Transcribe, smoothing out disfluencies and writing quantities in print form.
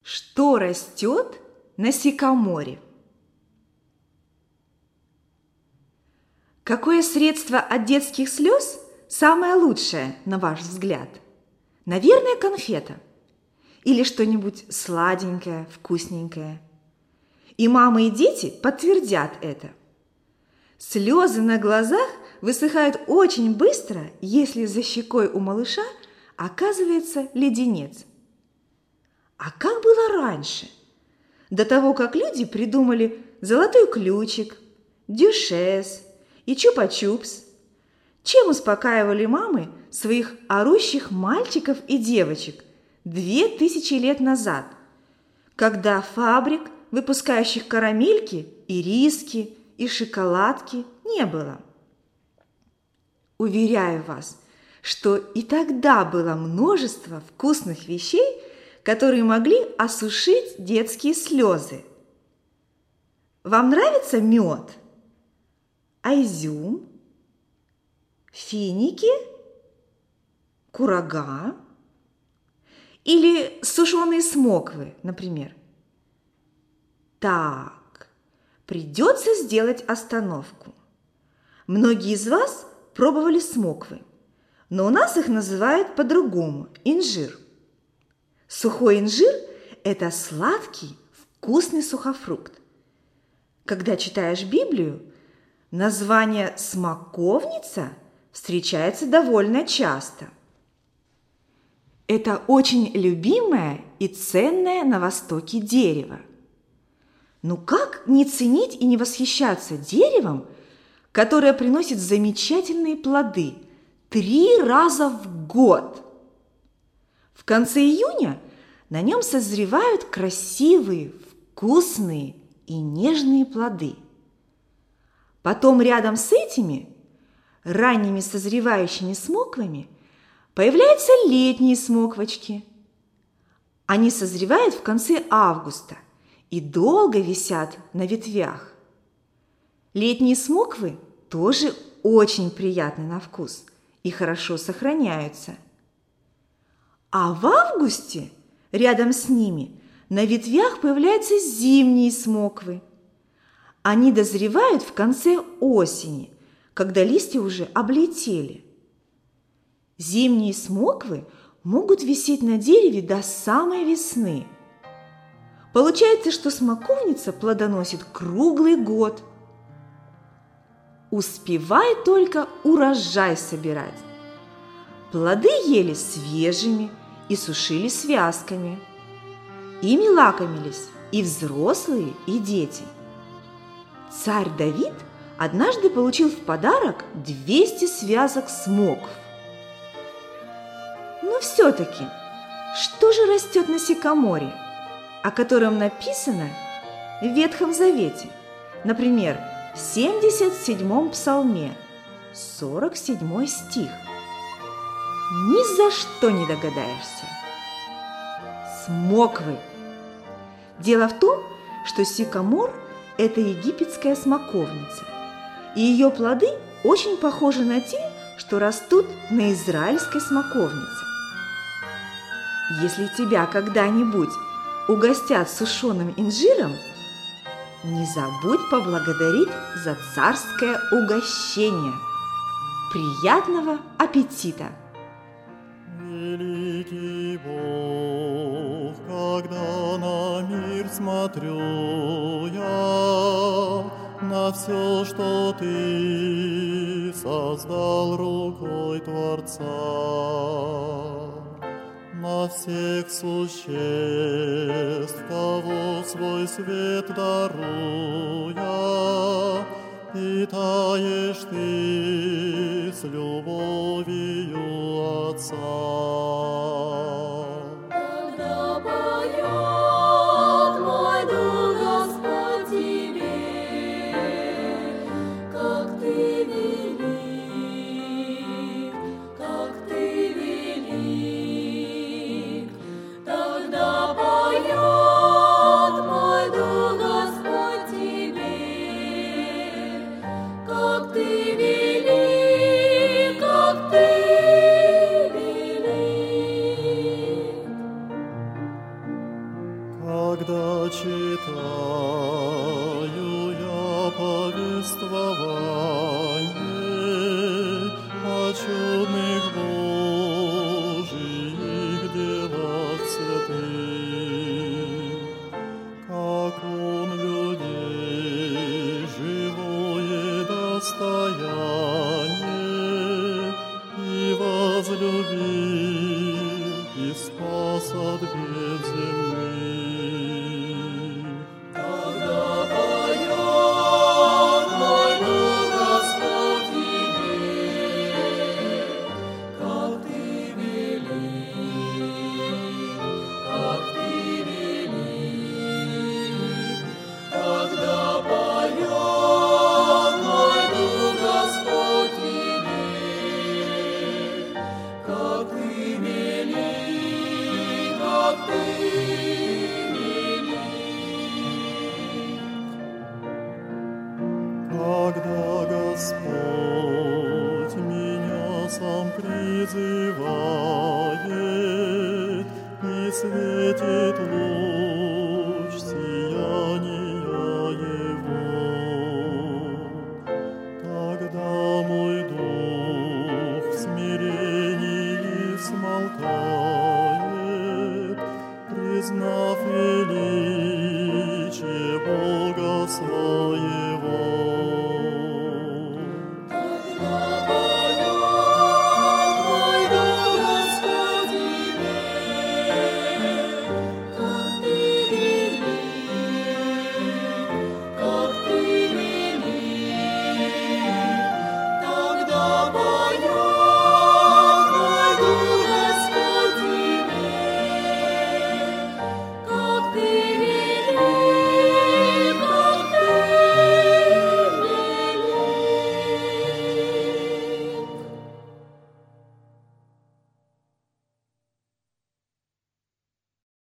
Что растет на сикаморе? Какое средство от детских слез самое лучшее, на ваш взгляд? Наверное, конфета. Или что-нибудь сладенькое, вкусненькое. И мамы, и дети подтвердят это. Слезы на глазах высыхают очень быстро, если за щекой у малыша оказывается леденец. А как было раньше? До того, как люди придумали золотой ключик, дюшес и чупа-чупс. Чем успокаивали мамы своих орущих мальчиков и девочек 2000 лет назад, когда фабрик, выпускающих карамельки, ириски и шоколадки, не было? Уверяю вас, что и тогда было множество вкусных вещей, которые могли осушить детские слезы. Вам нравится мед? А изюм? Финики? Курага? Или сушеные смоквы, например? Так, придется сделать остановку. Многие из вас пробовали смоквы, но у нас их называют по-другому – инжир. Сухой инжир – это сладкий, вкусный сухофрукт. Когда читаешь Библию, название «смоковница» встречается довольно часто. Это очень любимое и ценное на Востоке дерево. Ну как не ценить и не восхищаться деревом, которое приносит замечательные плоды 3 раза в год? В конце июня на нем созревают красивые, вкусные и нежные плоды. Потом рядом с этими ранними созревающими смоквами появляются летние смоквочки. Они созревают в конце августа и долго висят на ветвях. Летние смоквы тоже очень приятны на вкус и хорошо сохраняются. А в августе рядом с ними на ветвях появляются зимние смоквы. Они дозревают в конце осени, когда листья уже облетели. Зимние смоквы могут висеть на дереве до самой весны. Получается, что смоковница плодоносит круглый год. Успевай только урожай собирать. Плоды ели свежими и сушили связками. Ими лакомились и взрослые, и дети. Царь Давид однажды получил в подарок 200 связок смокв. Но все-таки, что же растет на сикаморе, о котором написано в Ветхом Завете? Например, в 77-м псалме, 47 стих. Ни за что не догадаешься. Смоквы. Дело в том, что сикамор – это египетская смоковница, и ее плоды очень похожи на те, что растут на израильской смоковнице. Если тебя когда-нибудь угостят сушеным инжиром, не забудь поблагодарить за царское угощение. Приятного аппетита! Великий Бог, когда на мир смотрю я, на все, что Ты создал рукой Творца, на всех существ, кого свой свет даруя, питаешь Ты с любовью Отца. Когда поет мой дух, Господь, Тебе, как Ты велик, как Ты велик. Тогда поет мой дух, Господь, Тебе, как Ты велик, как Ты велик. Когда читаю я повествование о чудных Божьих делах святых, как Он людей живое достояние и возлюбил, и спас от бед земных. Когда Господь меня сам призывает, и светит луч сияния Его, тогда мой дух в смирении смолкает, признав величие